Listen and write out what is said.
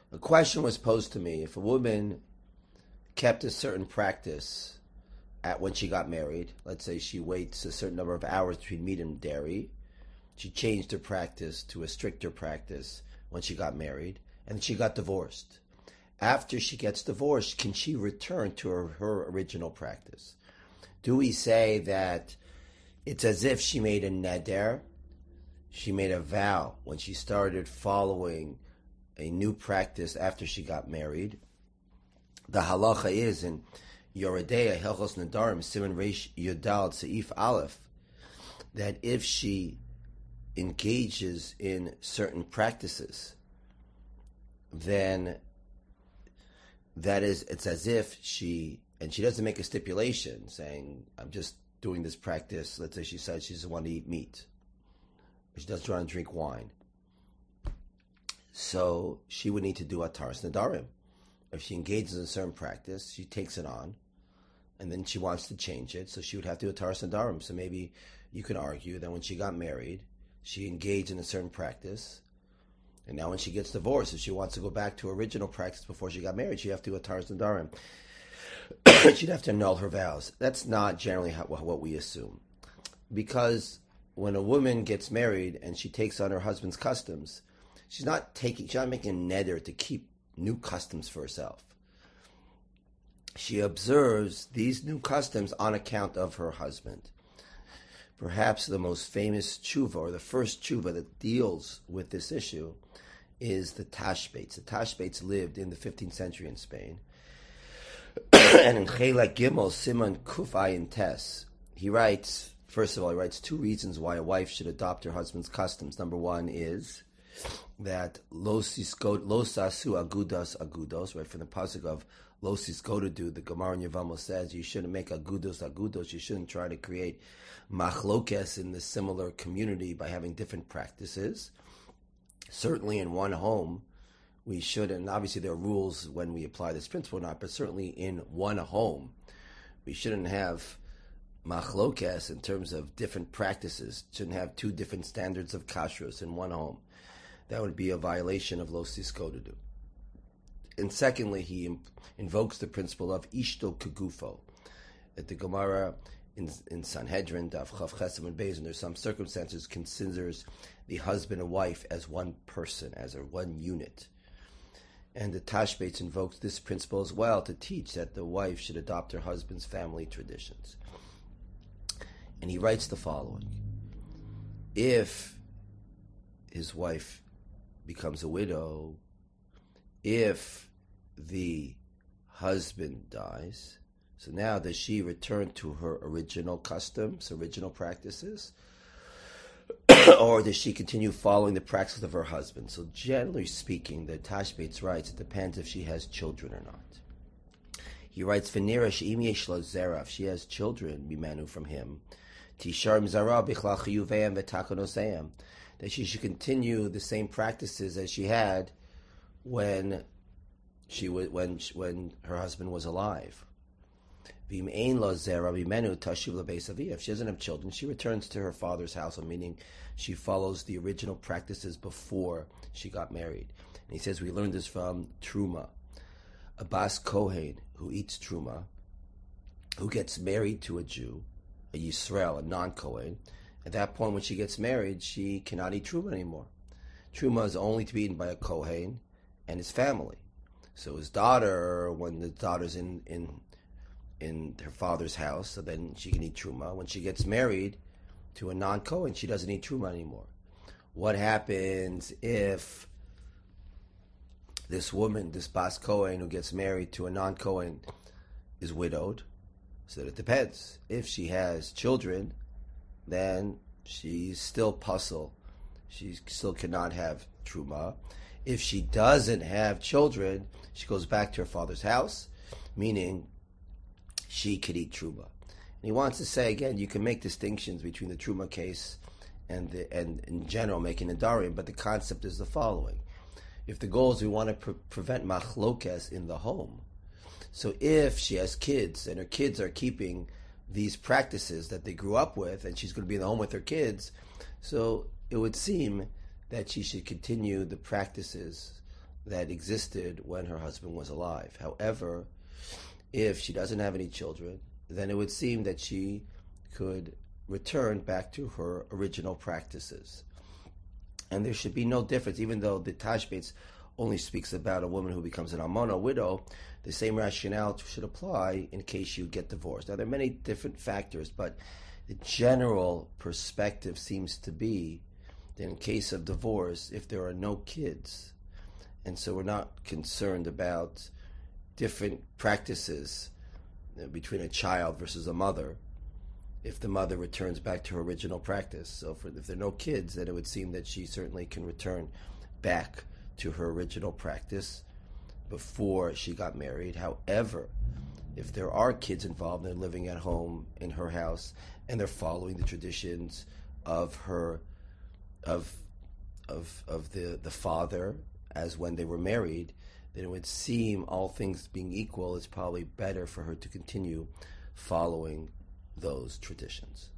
A question was posed to me: if a woman kept a certain practice at when she got married, let's say she waits a certain number of hours between meat and dairy, she changed her practice to a stricter practice when she got married, and she got divorced. After she gets divorced, can she return to her original practice? Do we say that it's as if she made a neder, she made a vow when she started following a new practice after she got married? The halacha is in Yoredeya Hilchos Nedarim Siman Reish Yudal Seif Aleph that if she engages in certain practices, then it's as if she doesn't make a stipulation saying, I'm just doing this practice. Let's say she said she doesn't want to eat meat, or she doesn't want to drink wine. So she would need to do Ataras Nedarim. If she engages in a certain practice, she takes it on, and then she wants to change it, so she would have to do Ataras Nedarim. So maybe you could argue that when she got married, she engaged in a certain practice, and now when she gets divorced, if she wants to go back to her original practice before she got married, she'd have to do Ataras Nedarim. She'd have to annul her vows. That's not generally what we assume. Because when a woman gets married and she takes on her husband's customs, she's not making a neder to keep new customs for herself. She observes these new customs on account of her husband. Perhaps the most famous tshuva, or the first tshuva that deals with this issue, is the Tashbates. The Tashbates lived in the 15th century in Spain. And in Chelak Gimel, Siman Kuf Ayin Tes, he writes two reasons why a wife should adopt her husband's customs. Number one is that lo sasu agudos, right, from the pasuk of lo siskodu, the Gemara in Yevamos says you shouldn't make agudos, you shouldn't try to create machlokes in the similar community by having different practices. Certainly in one home, we should, and obviously there are rules when we apply this principle or not, but certainly in one home, we shouldn't have machlokes in terms of different practices. Shouldn't have two different standards of kashrus in one home. That would be a violation of lo siskodu. And secondly, he invokes the principle of ishto kegufo. At the Gemara in Sanhedrin, Daf Chav Chesed and Beis, and there's some circumstances considers the husband and wife as one person, as a one unit. And the Tashbates invokes this principle as well to teach that the wife should adopt her husband's family traditions. And he writes the following: if his wife becomes a widow, if the husband dies, so now does she return to her original customs, original practices, or does she continue following the practices of her husband? So generally speaking, the Tashbates writes, it depends if she has children or not. He writes, V'nira she'im yesh lo zera, if she has children, mimanu, from him, tishar mizara bichlal chiyuveim v'takonoseim, that she should continue the same practices as she had when her husband was alive. If she doesn't have children, she returns to her father's household, meaning she follows the original practices before she got married. And he says we learned this from Truma. A Bas Kohen who eats Truma, who gets married to a Jew, a Yisrael, a non-Kohen, at that point when she gets married, she cannot eat Truma anymore. Truma is only to be eaten by a Kohen and his family. So his daughter, when the daughter's in her father's house, so then she can eat Truma. When she gets married to a non-Kohen, she doesn't eat Truma anymore. What happens if this woman, this Bas Kohen who gets married to a non-Kohen, is widowed? So it depends. If she has children, then she's still puzzle. She still cannot have Truma. If she doesn't have children, she goes back to her father's house, meaning she could eat Truma. And he wants to say, again, you can make distinctions between the Truma case and in general making a Nedarim, but the concept is the following. If the goal is we want to prevent machlokes in the home, so if she has kids and her kids are keeping these practices that they grew up with and she's going to be in the home with her kids, so it would seem that she should continue the practices that existed when her husband was alive. However, if she doesn't have any children, then it would seem that she could return back to her original practices. And there should be no difference, even though the Tashbetz only speaks about a woman who becomes an almana, a widow. The same rationale should apply in case you get divorced. Now, there are many different factors, but the general perspective seems to be that in case of divorce, if there are no kids, and so we're not concerned about different practices between a child versus a mother, if the mother returns back to her original practice. So if there are no kids, then it would seem that she certainly can return back to her original practice before she got married. However, if there are kids involved and they're living at home in her house and they're following the traditions of her of the father as when they were married, then it would seem, all things being equal, it's probably better for her to continue following those traditions.